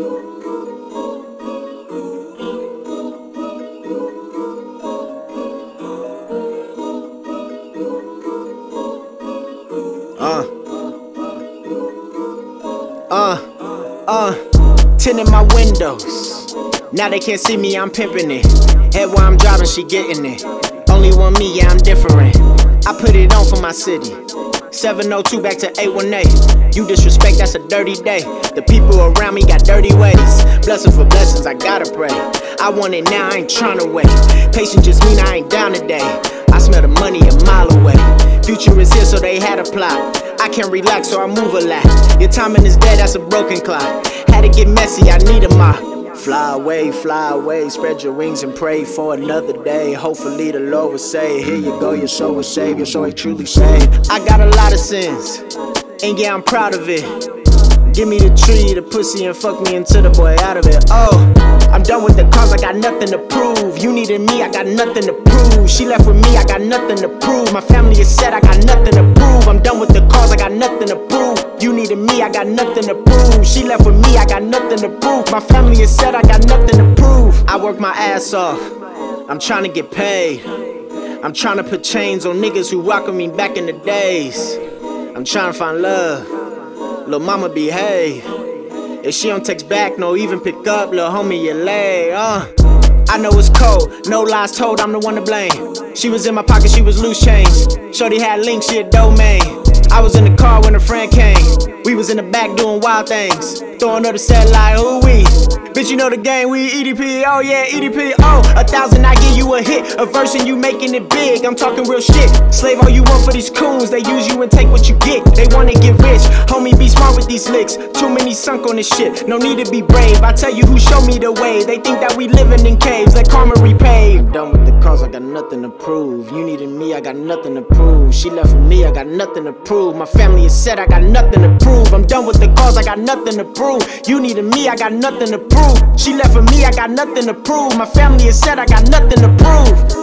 Tinting my windows. Now they can't see me, I'm pimping it. Head where I'm driving, she getting it. Only one me, yeah, I'm different. I put it on for my city. 702 back to 818. You disrespect, that's a dirty day. The people around me got dirty ways. Blessing for blessings, I gotta pray. I want it now, I ain't tryna wait. Patience just mean I ain't down today. I smell the money a mile away. Future is here, so they had a plot. I can't relax, so I move a lot. Your timing is dead, that's a broken clock. Had to get messy, I need a mop. Fly away, spread your wings and pray for another day. Hopefully the Lord will say, here you go, your soul will save, your soul ain't truly saved. I got a lot of sins, and yeah, I'm proud of it. Give me the tree, the pussy, and fuck me until the boy out of it. Oh, I'm done with the cause, I got nothing to prove. You needed me, I got nothing to prove. She left with me, I got nothing to prove. My family is set, I got nothing to prove. I'm done with the cause, I got nothing to prove. You needed me, I got nothing to prove. She left with me, I got nothing to prove. My family is set, I got nothing to prove. I work my ass off, I'm trying to get paid. I'm trying to put chains on niggas who rock with me back in the days. I'm trying to find love, lil' mama behave. If she don't text back, no even pick up, lil' homie, you lay. I know it's cold, no lies told, I'm the one to blame. She was in my pocket, she was loose change. Shorty had links, she a domain. I was in the car when a friend came. We was in the back doing wild things. Throwing up the set like, who we? Bitch, you know the game, we EDP, oh yeah, EDP, oh 1,000, I give you a hit, a verse and you making it big, I'm talking real shit. Slave all you want for these coons, they use you and take what you get. They wanna get rich, homie, be smart with these licks. Too many sunk on this shit, no need to be brave. I tell you who showed me the way, they think that we living in caves, let karma repay. I'm done with the cause, I got nothing to prove. You needed me, I got nothing to prove. She left with me, I got nothing to prove. My family is set, I got nothing to prove. I'm done with the cause, I got nothing to prove. You needed me, I got nothing to prove. She left with me, I got nothing to prove. My family is set, I got nothing to prove.